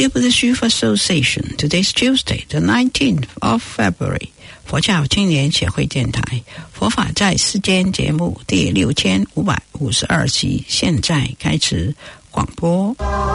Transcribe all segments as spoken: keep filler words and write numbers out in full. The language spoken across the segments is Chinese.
Dear Buddhist Youth Association, today's Tuesday, the nineteenth of February. 佛教青年协会电台佛法在世间节目第六千五百五十二集，现在开始广播。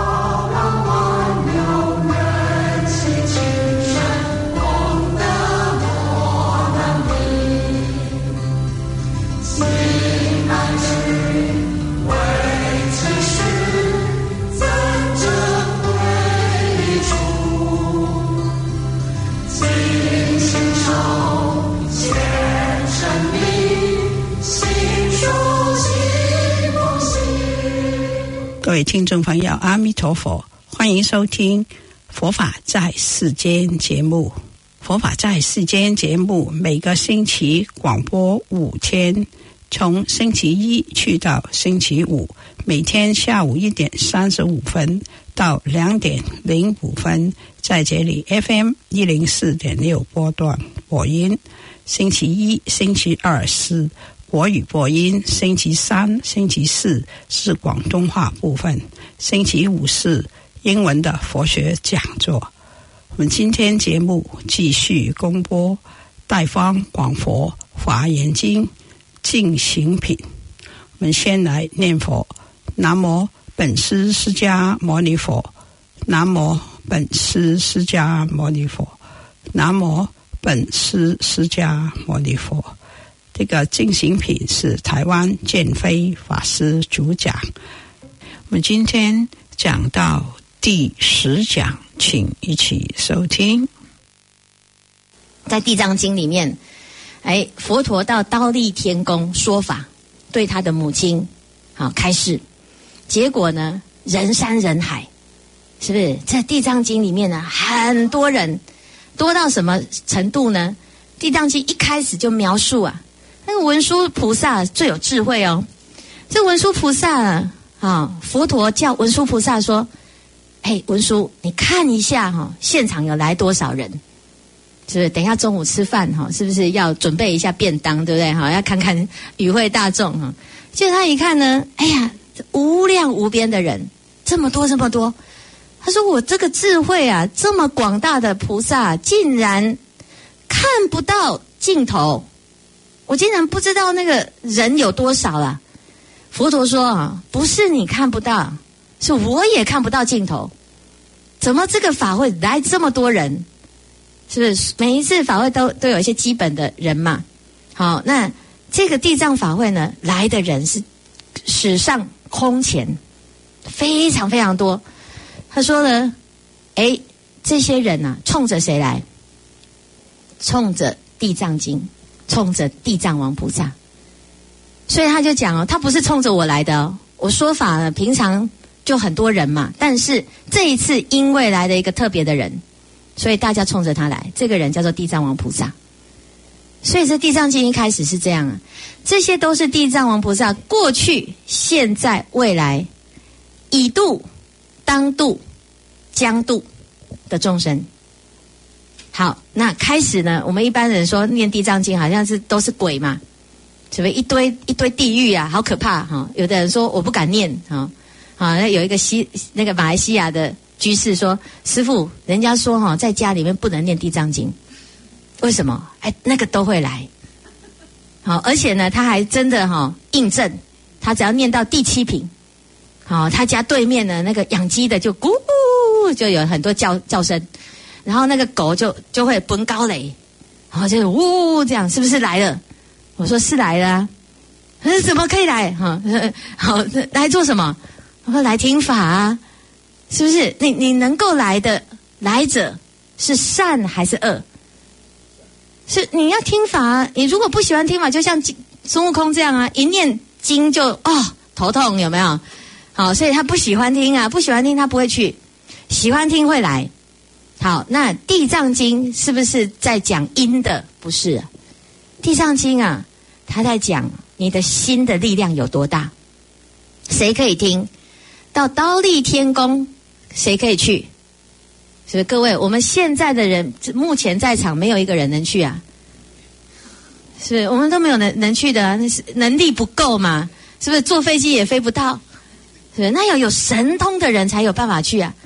各位听众朋友，阿弥陀佛，欢迎收听佛法在世间节目。佛法在世间节目每个星期广播五天，从星期一去到星期五，每天下午一点三十五分到两点零五分，在这里 F M 一零四点六波段播音。星期一、星期二是国语播音，星期三、星期四是广东话部分，星期五是英文的佛学讲座。我们今天节目继续公播大方广佛华严经进行品。我们先来念佛：南无本师释迦牟尼佛，南无本师释迦牟尼佛，南无本师释迦牟尼佛。这个进行品是台湾建飞法师主讲。我们今天讲到第十讲，请一起收听。 在地藏经里面，哎，佛陀到忉利天宫说法，对他的母亲好开示，结果呢人山人海，是不是？在地藏经里面呢，很多人，多到什么程度呢？地藏经一开始就描述啊，那个文殊菩萨最有智慧哦。这文殊菩萨啊，啊佛陀叫文殊菩萨说：“哎，文殊，你看一下哈、哦，现场有来多少人？是不是？等一下中午吃饭哈、哦，是不是要准备一下便当，对不对？哈，要看看与会大众哈。结果他一看呢，哎呀，无量无边的人，这么多这么多。他说：我这个智慧啊，这么广大的菩萨，竟然看不到尽头。”我竟然不知道那个人有多少啦。佛陀说啊，不是你看不到，是我也看不到尽头。怎么这个法会来这么多人？是不是每一次法会都都有一些基本的人嘛？好，那这个地藏法会呢，来的人是史上空前，非常非常多。他说呢，哎，这些人啊，冲着谁来？冲着地藏经。冲着地藏王菩萨，所以他就讲哦，他不是冲着我来的哦。我说法呢，平常就很多人嘛，但是这一次因为来了一个特别的人，所以大家冲着他来。这个人叫做地藏王菩萨。所以这地藏经一开始是这样啊，这些都是地藏王菩萨过去、现在、未来已度、当度、将度的众生。好，那开始呢，我们一般人说念地藏经好像是都是鬼嘛，是不是一堆一堆地狱啊，好可怕哈、哦！有的人说我不敢念哈，啊，那有一个西那个马来西亚的居士说，师父，人家说哈、哦，在家里面不能念地藏经，为什么？哎，那个都会来。好，而且呢，他还真的哈、哦、印证，他只要念到第七品，好，他家对面的那个养鸡的就咕咕就有很多叫叫声。然后那个狗就就会奔高垒，然后就呜这样，是不是来了？我说是来了啊，可是怎么可以来？哈，好来做什么？我说来听法啊，是不是？你你能够来的来者是善还是恶？是你要听法啊，你如果不喜欢听法，就像孙悟空这样啊，一念经就哦头痛，有没有？好，所以他不喜欢听啊，不喜欢听他不会去，喜欢听会来。好，那地藏经是不是在讲因的？不是，地藏经啊，它在讲你的心的力量有多大。谁可以听？到忉利天宫，谁可以去？是不是各位？我们现在的人，目前在场没有一个人能去啊。是不是？我们都没有能能去的、啊，那是能力不够嘛？是不是？坐飞机也飞不到，是不是？那要有神通的人才有办法去啊。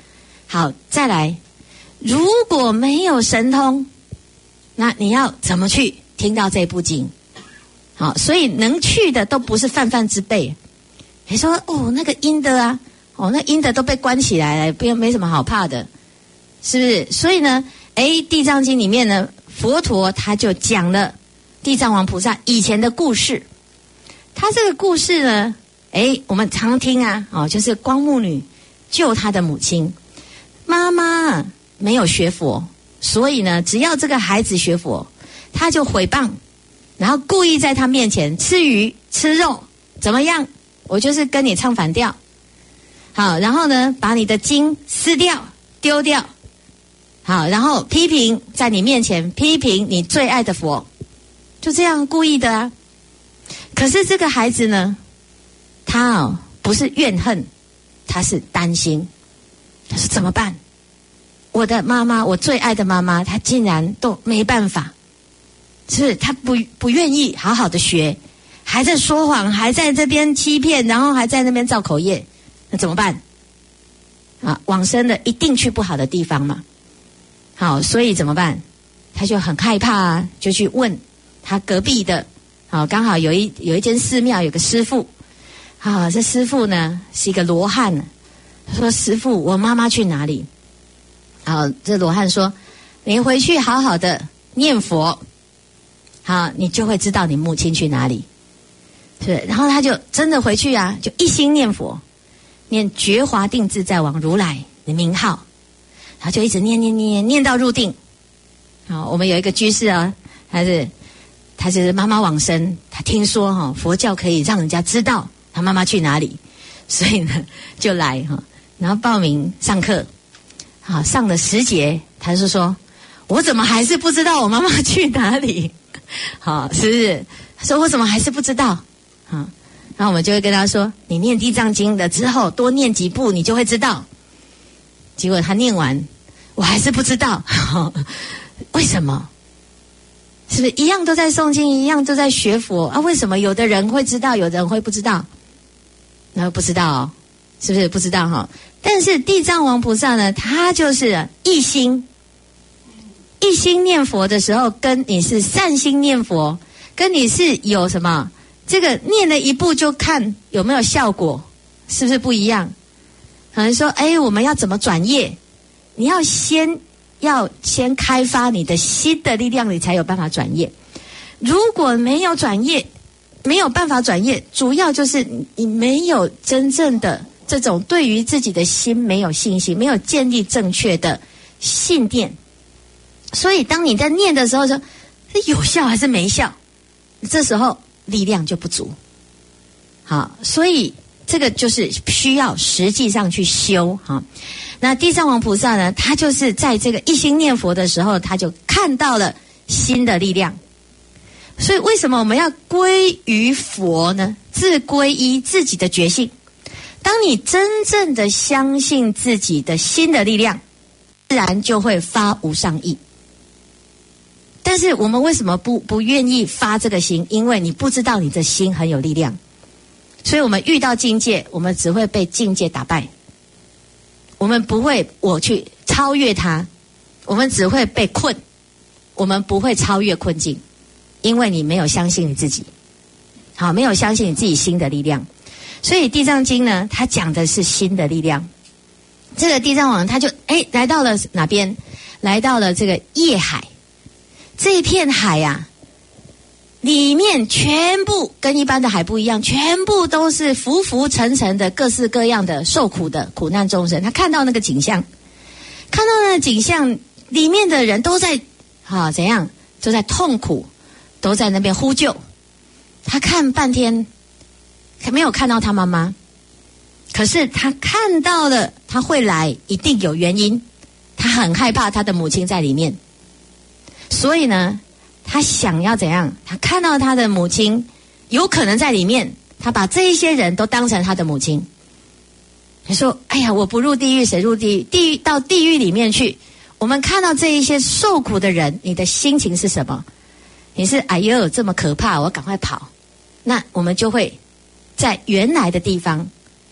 好，再来，如果没有神通，那你要怎么去听到这部经？好，所以能去的都不是泛泛之辈。你说哦，那个阴的啊，哦，那阴的都被关起来了，不没什么好怕的，是不是？所以呢，哎，地藏经里面呢，佛陀他就讲了地藏王菩萨以前的故事。他这个故事呢，哎，我们常听啊，哦，就是光目女救她的母亲，妈妈没有学佛，所以呢，只要这个孩子学佛，他就毁谤，然后故意在他面前吃鱼吃肉，怎么样？我就是跟你唱反调，好，然后呢，把你的经撕掉丢掉，好，然后批评在你面前批评你最爱的佛，就这样故意的啊。可是这个孩子呢，他哦不是怨恨，他是担心，他说怎么办？我的妈妈，我最爱的妈妈，她竟然都没办法，是他不不愿意好好的学，还在说谎，还在这边欺骗，然后还在那边造口业，那怎么办？啊，往生的一定去不好的地方嘛。好，所以怎么办？他就很害怕啊，就去问他隔壁的，好，刚好有一有一间寺庙有个师父，啊，这师父呢是一个罗汉，他说师父，我妈妈去哪里？好，这罗汉说，你回去好好的念佛，好，你就会知道你母亲去哪里。是，然后他就真的回去啊，就一心念佛，念觉华定自在王如来的名号，然后就一直念念念念到入定。好，我们有一个居士啊，他是他是妈妈往生，他听说哈、哦、佛教可以让人家知道他妈妈去哪里，所以呢就来哈、哦，然后报名上课，好，上了十节，他就说，我怎么还是不知道我妈妈去哪里？好，是不是？他说我怎么还是不知道？好，然后我们就会跟他说，你念地藏经的之后多念几部你就会知道。结果他念完，我还是不知道，为什么？是不是一样都在诵经，一样都在学佛啊？为什么有的人会知道，有的人会不知道？然后不知道哦，是不是不知道哈？但是地藏王菩萨呢，他就是一心一心念佛的时候，跟你是善心念佛，跟你是有什么？这个念了一步就看有没有效果，是不是不一样？可能说，哎，我们要怎么转业？你要先要先开发你的心的力量，你才有办法转业。如果没有转业，没有办法转业，主要就是你没有真正的这种对于自己的心没有信心，没有建立正确的信念。所以当你在念的时候说，是有效还是没效？这时候力量就不足。好，所以这个就是需要实际上去修哈。那地藏王菩萨呢，他就是在这个一心念佛的时候，他就看到了心的力量。所以为什么我们要归于佛呢？自归依自己的觉性。当你真正的相信自己的心的力量，自然就会发无上意。但是我们为什么不不愿意发这个心？因为你不知道你的心很有力量，所以我们遇到境界，我们只会被境界打败，我们不会我去超越它，我们只会被困，我们不会超越困境，因为你没有相信你自己，好，没有相信你自己心的力量。所以地藏经呢，它讲的是心的力量。这个地藏王他就哎来到了哪边？来到了这个夜海。这一片海啊，里面全部跟一般的海不一样，全部都是浮浮沉沉的各式各样的受苦的苦难众生。他看到那个景象，看到那个景象，里面的人都在啊怎样，都在痛苦，都在那边呼救。他看半天，没有看到他妈妈，可是他看到了，他会来，一定有原因。他很害怕他的母亲在里面。所以呢，他想要怎样？他看到他的母亲有可能在里面，他把这一些人都当成他的母亲。你说，哎呀，我不入地狱，谁入地狱？地狱到地狱里面去。我们看到这一些受苦的人，你的心情是什么？你是哎呦这么可怕，我赶快跑。那我们就会在原来的地方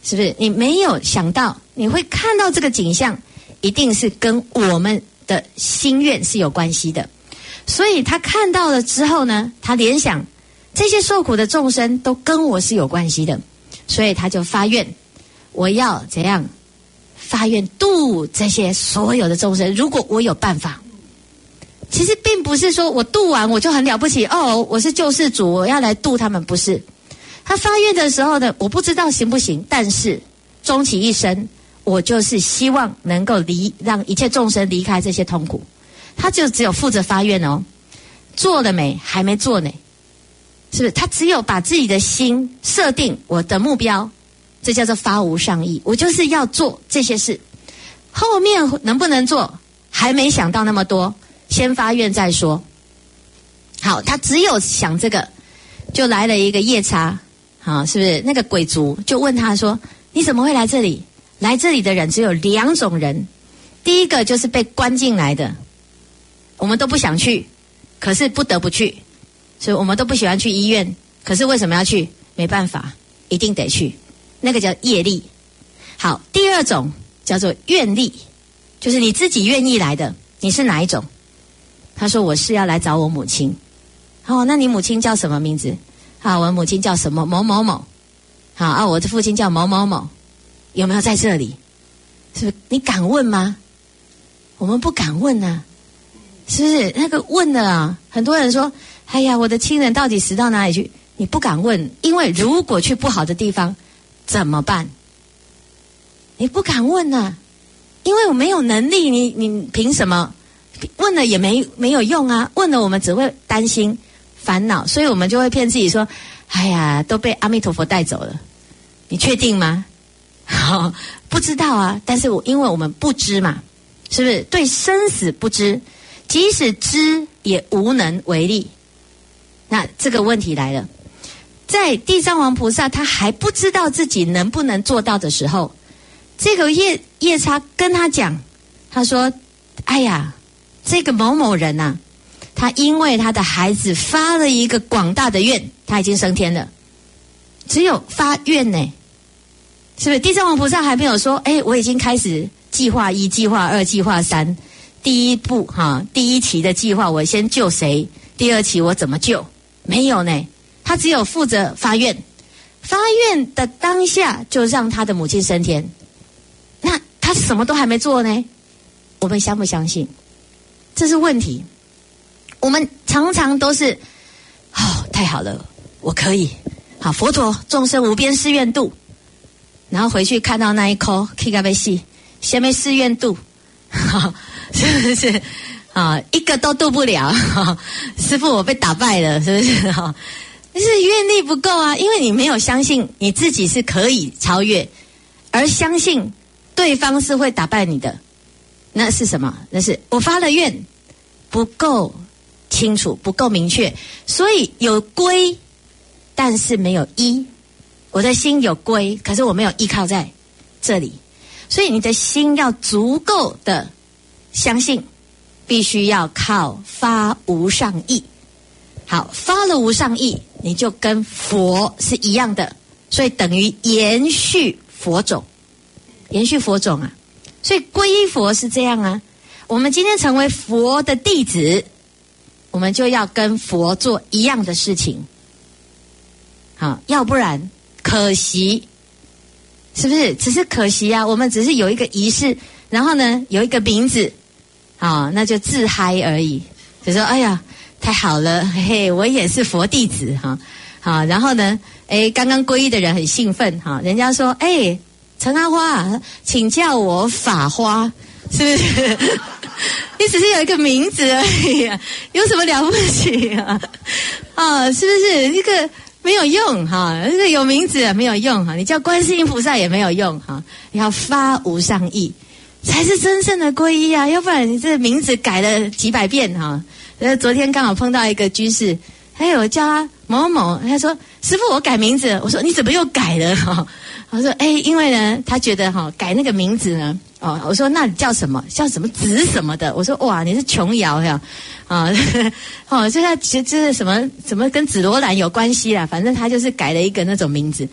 是不是？你没有想到，你会看到这个景象，一定是跟我们的心愿是有关系的。所以他看到了之后呢，他联想这些受苦的众生都跟我是有关系的，所以他就发愿，我要怎样？发愿度这些所有的众生。如果我有办法，其实并不是说我度完我就很了不起哦，我是救世主，我要来度他们，不是。他发愿的时候呢，我不知道行不行，但是终其一生，我就是希望能够离让一切众生离开这些痛苦。他就只有负责发愿哦，做了没？还没做呢，是不是？他只有把自己的心设定我的目标，这叫做发无上意，我就是要做这些事。后面能不能做，还没想到那么多，先发愿再说。好，他只有想这个，就来了一个夜叉。好，是不是那个鬼族就问他说，你怎么会来这里？来这里的人只有两种人，第一个就是被关进来的，我们都不想去，可是不得不去，所以我们都不喜欢去医院，可是为什么要去？没办法，一定得去，那个叫业力。好，第二种叫做愿力，就是你自己愿意来的。你是哪一种？他说我是要来找我母亲。好，那你母亲叫什么名字？好，我母亲叫什么某某某。好啊，我的父亲叫某某某，有没有在这里？是不是？你敢问吗？我们不敢问啊，是不是？那个问的啊，很多人说，哎呀，我的亲人到底死到哪里去？你不敢问，因为如果去不好的地方怎么办？你不敢问啊，因为我没有能力，你你凭什么？问了也没没有用啊，问了我们只会担心烦恼，所以我们就会骗自己说，哎呀，都被阿弥陀佛带走了。你确定吗？好，不知道啊，但是我因为我们不知嘛，是不是？对生死不知，即使知也无能为力。那这个问题来了，在地藏王菩萨他还不知道自己能不能做到的时候，这个夜夜叉跟他讲，他说，哎呀，这个某某人啊，他因为他的孩子发了一个广大的愿，他已经升天了。只有发愿呢，是不是？地藏王菩萨还没有说，哎，我已经开始计划一、计划二、计划三，第一步哈，第一期的计划我先救谁，第二期我怎么救？没有呢，他只有负责发愿，发愿的当下就让他的母亲升天。那他什么都还没做呢，我们相不相信？这是问题。我们常常都是，哦，太好了，我可以。好，佛陀众生无边誓愿度，然后回去看到那一颗 K 个被戏，下面誓愿度，好，是不是？啊，一个都度不了，师父我被打败了，是不是？哈，但是愿力不够啊，因为你没有相信你自己是可以超越，而相信对方是会打败你的，那是什么？那是我发了愿不够清楚，不够明确，所以有归，但是没有依。我的心有归，可是我没有依靠在这里，所以你的心要足够的相信，必须要靠发无上意。好，发了无上意，你就跟佛是一样的，所以等于延续佛种，延续佛种啊。所以皈依佛是这样啊。我们今天成为佛的弟子，我们就要跟佛做一样的事情。好，要不然可惜，是不是？只是可惜啊，我们只是有一个仪式，然后呢有一个名字，好，那就自嗨而已，就说哎呀太好了，嘿嘿，我也是佛弟子哈。好，然后呢，哎，刚刚皈依的人很兴奋哈，人家说，哎，陈阿花，请叫我法花，是不是？你只是有一个名字而已啊，有什么了不起啊？啊，是不是？这个没有用哈，这个有名字没有用哈，你叫观世音菩萨也没有用哈，要发无上意才是真正的皈依啊，要不然你这名字改了几百遍哈。呃，昨天刚好碰到一个居士，还有叫他某某，他说师父我改名字，我说你怎么又改了哈？我说哎，因为呢，他觉得哈改那个名字呢，哦，我说那你叫什么？叫什么子什么的？我说哇，你是琼瑶呀，啊，哦，就他其实这是什么什么跟紫罗兰有关系啦，反正他就是改了一个那种名字。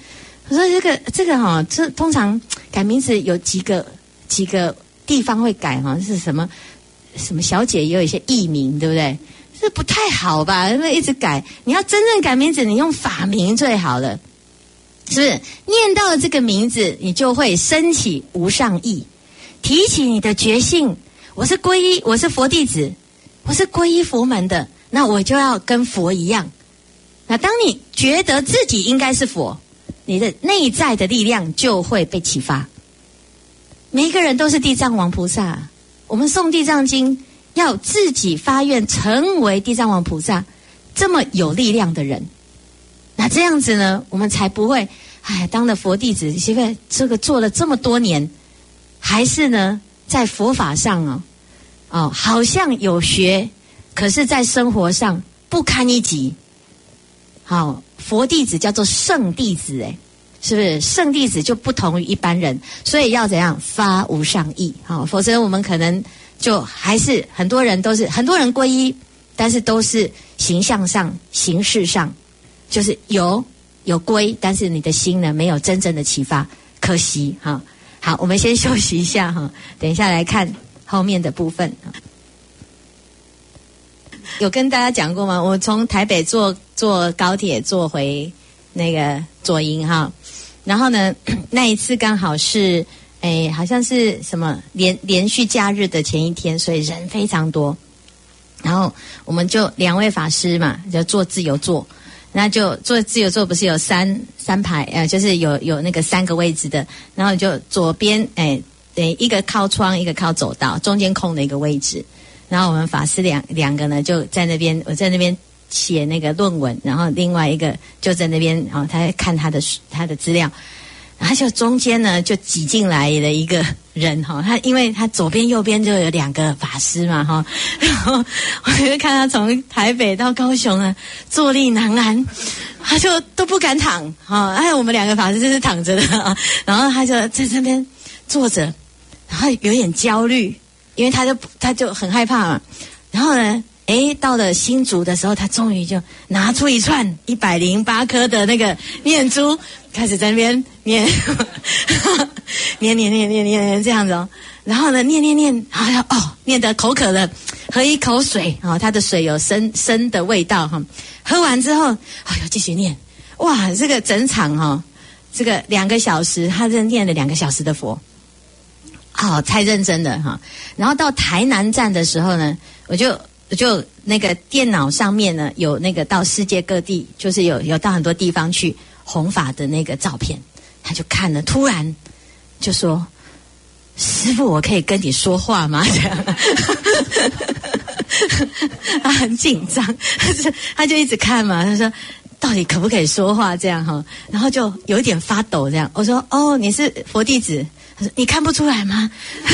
我说这个这个哈、哦，这通常改名字有几个几个地方会改哈，是什么什么小姐也有一些艺名，对不对？这不太好吧？因为一直改，你要真正改名字，你用法名最好了，是不是？念到了这个名字，你就会升起无上意，提起你的觉性。我是皈依，我是佛弟子，我是皈依佛门的，那我就要跟佛一样。那当你觉得自己应该是佛，你的内在的力量就会被启发。每一个人都是地藏王菩萨，我们诵地藏经要自己发愿成为地藏王菩萨这么有力量的人，那这样子呢，我们才不会哎当了佛弟子，因为这个做了这么多年，还是呢在佛法上哦哦好像有学，可是在生活上不堪一击。好，佛弟子叫做圣弟子，哎，是不是？圣弟子就不同于一般人，所以要怎样发无上意？好，否则我们可能就还是很多人都是很多人皈依，但是都是形象上、形式上，就是有有皈，但是你的心呢没有真正的启发，可惜哈。好，我们先休息一下哈，等一下来看后面的部分。有跟大家讲过吗？我从台北坐坐高铁坐回那个左营哈，然后呢，那一次刚好是诶，好像是什么连连续假日的前一天，所以人非常多。然后我们就两位法师嘛，就坐自由座，那就坐自由座不是有三三排呃，就是有有那个三个位置的，然后就左边诶诶一个靠窗，一个靠走道，中间空的一个位置。然后我们法师两两个呢，就在那边，我在那边写那个论文，然后另外一个就在那边，然后他在看他的他的资料，然后就中间呢就挤进来了一个人哈，他因为他左边右边就有两个法师嘛哈，然后我就看他从台北到高雄啊，坐立难安，他就都不敢躺哈，哎，我们两个法师就是躺着的啊，然后他就在这边坐着，然后有点焦虑。因为他就他就很害怕嘛，然后呢，诶，到了新竹的时候，他终于就拿出一串一百零八颗的那个念珠，开始在那边念，念念念念念念这样子哦，然后呢，念念念，好像哦，念得口渴了，喝一口水啊、哦，他的水有生生的味道哈、哦，喝完之后，哎呦，继续念，哇，这个整场哈、哦，这个两个小时，他这念了两个小时的佛。好，太认真了哈。然后到台南站的时候呢，我就我就那个电脑上面呢有那个到世界各地，就是有有到很多地方去弘法的那个照片，他就看了，突然就说：“师父，我可以跟你说话吗？”这样，他很紧张，他就一直看嘛，他说：“到底可不可以说话？”这样哈，然后就有一点发抖这样。我说：“哦，你是佛弟子。”他说：“你看不出来吗？”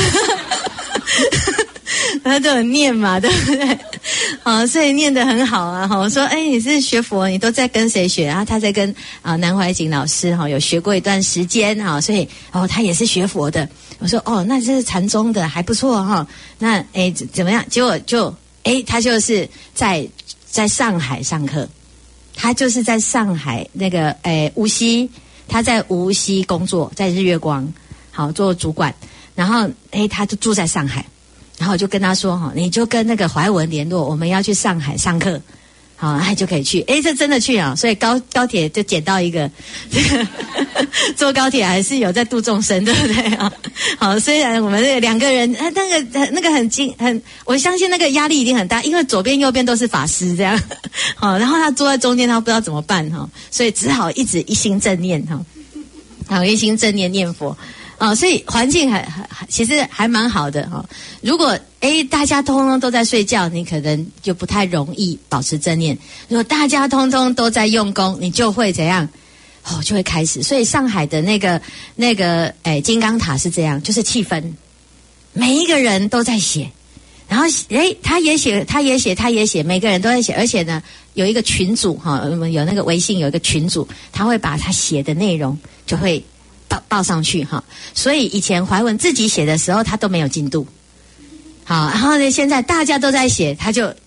他都有念嘛，对不对？好，所以念得很好啊。我说：“哎，你是学佛，你都在跟谁学啊？”他在跟啊南怀瑾老师哈有学过一段时间哈，所以哦他也是学佛的。我说：“哦，那这是禅宗的，还不错哈。那哎怎么样？”结果就哎他就是在在上海上课，他就是在上海那个哎无锡，他在无锡工作，在日月光。好，做主管，然后诶，他就住在上海，然后我就跟他说哈，你就跟那个怀文联络，我们要去上海上课，好，他就可以去。诶，这真的去啊，所以高高铁就捡到一个，这个坐高铁还是有在度众生，对不对啊？好，虽然我们这两个人，那个那个很惊很，我相信那个压力一定很大，因为左边右边都是法师这样，好，然后他坐在中间，他不知道怎么办哈，所以只好一直一心正念哈，好，一心正念念佛。哦，所以环境还还其实还蛮好的哈、哦。如果诶大家通通都在睡觉，你可能就不太容易保持正念。如果大家通通都在用功，你就会怎样？哦，就会开始。所以上海的那个那个诶金刚塔是这样，就是气氛，每一个人都在写，然后诶他也写，他也写，他也写，每个人都在写，而且呢有一个群组哈，我们有那个微信有一个群组，他会把他写的内容就会。报报上去哈，所以以前怀文自己写的时候，他都没有进度。好，然后呢，现在大家都在写，他就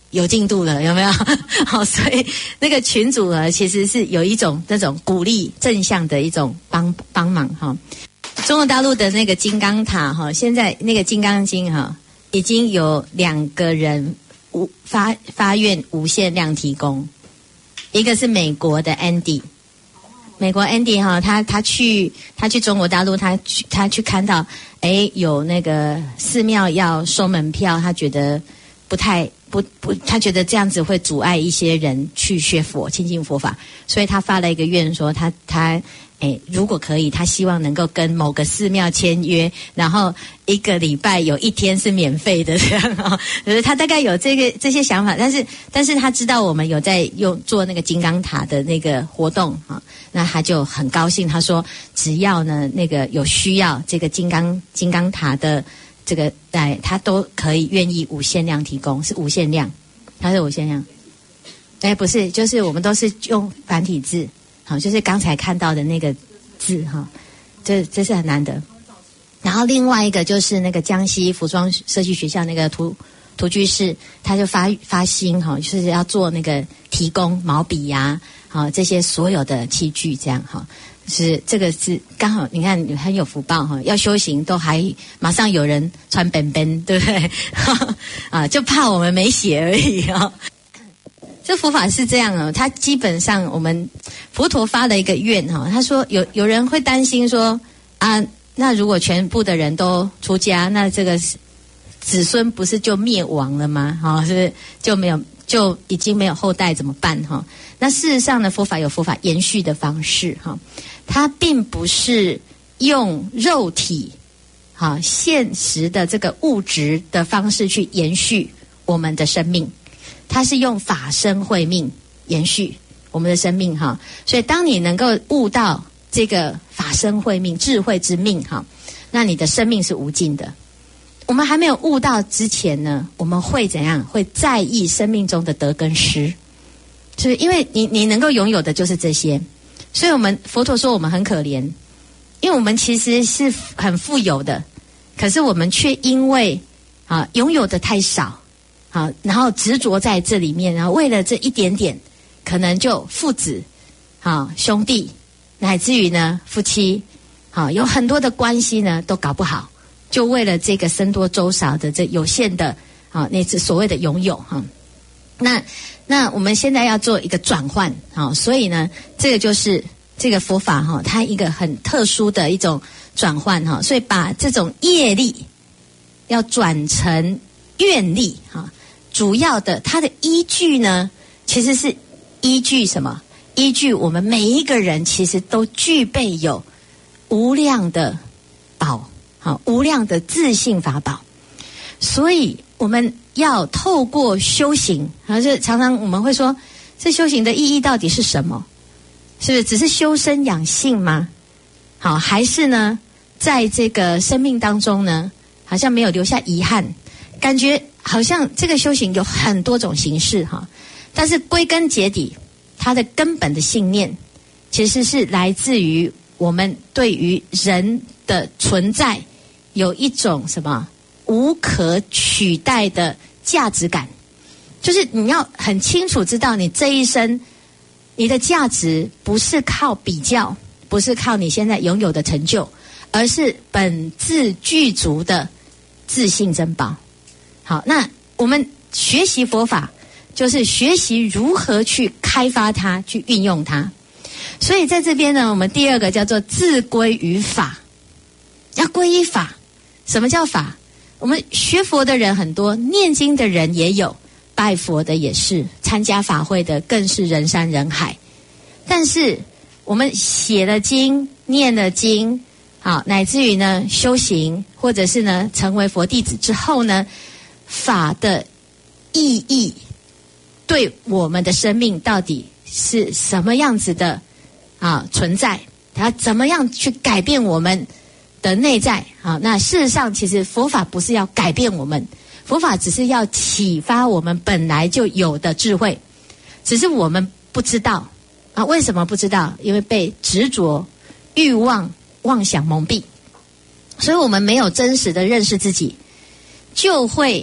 有进度了，有没有？好，所以那个群组呢，其实是有一种那种鼓励正向的一种帮帮忙哈。中国大陆的那个金刚塔哈，现在那个金刚经哈，已经有两个人无发发愿无限量提供，一个是美国的 Andy。美国 Andy 哈，他他去他去中国大陆，他去他去看到，哎，有那个寺庙要收门票，他觉得不太不不，他觉得这样子会阻碍一些人去学佛、亲近佛法，所以他发了一个愿说他他。哎，如果可以，他希望能够跟某个寺庙签约，然后一个礼拜有一天是免费的这样啊、哦。就是他大概有这个这些想法，但是但是他知道我们有在用做那个金刚塔的那个活动啊，那他就很高兴，他说只要呢那个有需要这个金刚金刚塔的这个哎，他都可以愿意无限量提供，是无限量，他是无限量。哎，不是，就是我们都是用繁体字。好，就是刚才看到的那个字哈，这这是很难得。然后另外一个就是那个江西服装设计学校那个涂涂居士，他就发发心哈，就是要做那个提供毛笔呀、啊，好这些所有的器具这样哈。是这个是刚好，你看很有福报哈，要修行都还马上有人穿本本，对不对？啊，就怕我们没写而已啊。这佛法是这样哦，他基本上我们佛陀发了一个愿哈，他说有有人会担心说啊，那如果全部的人都出家，那这个子孙不是就灭亡了吗？哈，是就没有就已经没有后代怎么办哈？那事实上呢，佛法有佛法延续的方式哈，它并不是用肉体哈现实的这个物质的方式去延续我们的生命。它是用法身慧命延续我们的生命哈，所以当你能够悟到这个法身慧命、智慧之命哈，那你的生命是无尽的。我们还没有悟到之前呢，我们会怎样？会在意生命中的得跟失，就是因为你你能够拥有的就是这些，所以我们佛陀说我们很可怜，因为我们其实是很富有的，可是我们却因为啊拥有的太少。好，然后执着在这里面，然后为了这一点点，可能就父子、好兄弟，乃至于呢夫妻，好有很多的关系呢都搞不好，就为了这个僧多粥少的这有限的啊那所谓的拥有哈。那那我们现在要做一个转换，好，所以呢这个就是这个佛法哈，它一个很特殊的一种转换哈，所以把这种业力要转成愿力哈。主要的它的依据呢，其实是依据什么？依据我们每一个人其实都具备有无量的宝，好无量的自性法宝，所以我们要透过修行，而且常常我们会说，这修行的意义到底是什么？是不是只是修身养性吗？好，还是呢，在这个生命当中呢，好像没有留下遗憾，感觉好像这个修行有很多种形式哈，但是归根结底，它的根本的信念，其实是来自于我们对于人的存在有一种什么无可取代的价值感，就是你要很清楚知道，你这一生你的价值不是靠比较，不是靠你现在拥有的成就，而是本自具足的自性珍宝。好，那我们学习佛法，就是学习如何去开发它，去运用它。所以在这边呢，我们第二个叫做自归于法，要皈依法。什么叫法？我们学佛的人很多，念经的人也有，拜佛的也是，参加法会的更是人山人海。但是我们写了经，念了经，好，乃至于呢修行，或者是呢成为佛弟子之后呢，法的意义对我们的生命到底是什么样子的啊存在？它怎么样去改变我们的内在？啊，那事实上，其实佛法不是要改变我们，佛法只是要启发我们本来就有的智慧，只是我们不知道啊。为什么不知道？因为被执着、欲望、妄想蒙蔽，所以我们没有真实的认识自己，就会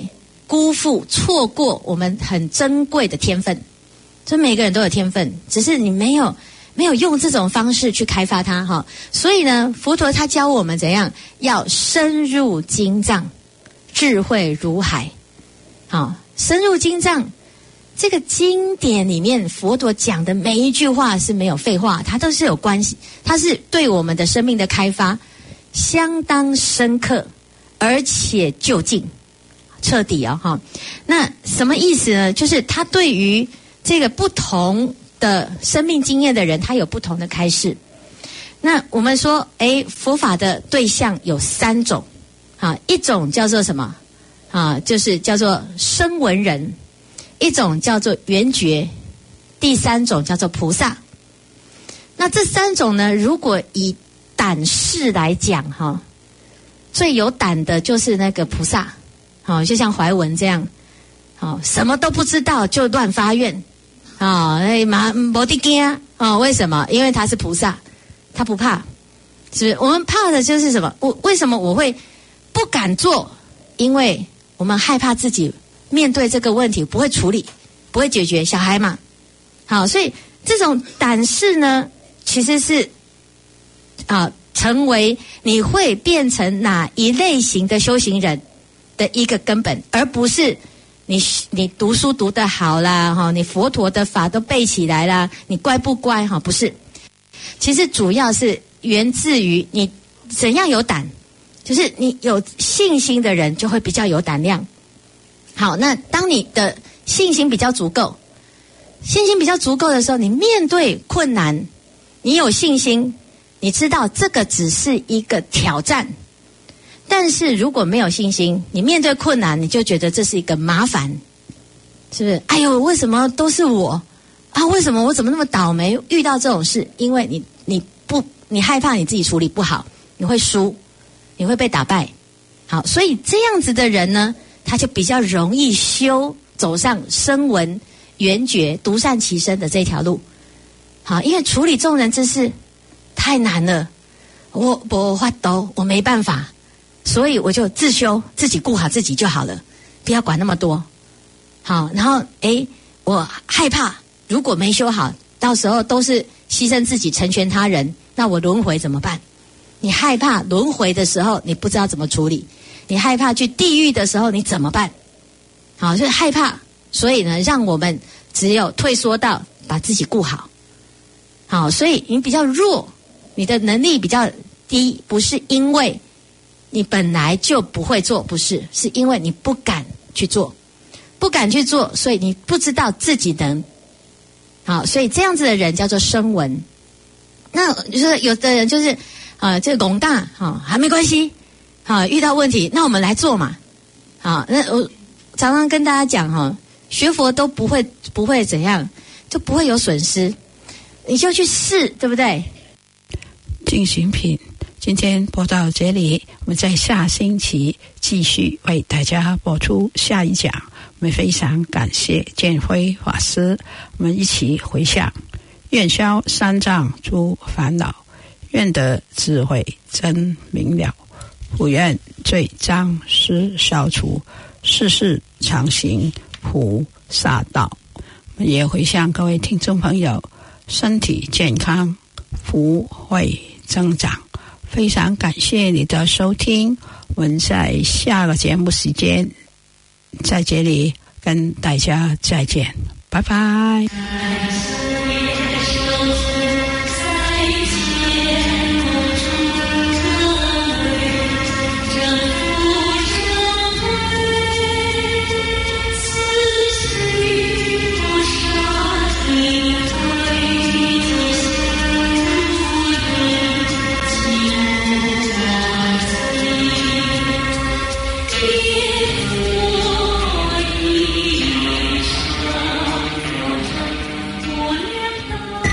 辜负、错过我们很珍贵的天分。所以每个人都有天分，只是你没有没有用这种方式去开发它哈。所以呢，佛陀他教我们怎样要深入经藏，智慧如海。好，深入经藏，这个经典里面佛陀讲的每一句话是没有废话，它都是有关系，它是对我们的生命的开发相当深刻，而且究竟彻底哦哈。那什么意思呢？就是他对于这个不同的生命经验的人，他有不同的开示。那我们说，哎，佛法的对象有三种，啊，一种叫做什么？啊，就是叫做声闻人；一种叫做缘觉；第三种叫做菩萨。那这三种呢，如果以胆识来讲，哈，最有胆的就是那个菩萨，好，就像怀文这样，好，什么都不知道就乱发愿。啊，哎妈，没得惊啊！为什么？因为他是菩萨，他不怕。是不是？我们怕的就是什么？我为什么我会不敢做？因为我们害怕自己面对这个问题不会处理，不会解决。小孩嘛，好，所以这种胆识呢，其实是啊，成为你会变成哪一类型的修行人的一个根本，而不是。你你读书读得好啦，哈，你佛陀的法都背起来啦，你乖不乖哈？不是，其实主要是源自于你怎样有胆，就是你有信心的人就会比较有胆量。好，那当你的信心比较足够，信心比较足够的时候，你面对困难，你有信心，你知道这个只是一个挑战。但是如果没有信心，你面对困难，你就觉得这是一个麻烦，是不是？哎呦，为什么都是我啊？为什么我怎么那么倒霉遇到这种事？因为你你不你害怕你自己处理不好，你会输，你会被打败。好，所以这样子的人呢，他就比较容易修走上声闻缘觉独善其身的这条路。好，因为处理众人之事太难了，我我发抖，我没办法。所以我就自修，自己顾好自己就好了，不要管那么多。好，然后诶，我害怕如果没修好，到时候都是牺牲自己成全他人，那我轮回怎么办？你害怕轮回的时候，你不知道怎么处理；你害怕去地狱的时候，你怎么办？好，就是害怕，所以呢，让我们只有退缩到把自己顾好。好，所以你比较弱，你的能力比较低，不是因为你本来就不会做，不是，是因为你不敢去做，不敢去做，所以你不知道自己能。好，所以这样子的人叫做声闻。那就是有的人就是啊，这个拱大啊，还没关系，好，遇到问题，那我们来做嘛。好，那我常常跟大家讲哈，学佛都不会不会怎样，就不会有损失，你就去试，对不对？ 进行品。今天播到这里，我们在下星期继续为大家播出下一讲。我们非常感谢建辉法师，我们一起回向：愿消三障诸烦恼，愿得智慧真明了，普愿罪障失消除，世世常行菩萨道。我们也回向各位听众朋友身体健康，福慧增长。非常感谢你的收听，我们在下个节目时间在这里跟大家再见，拜拜。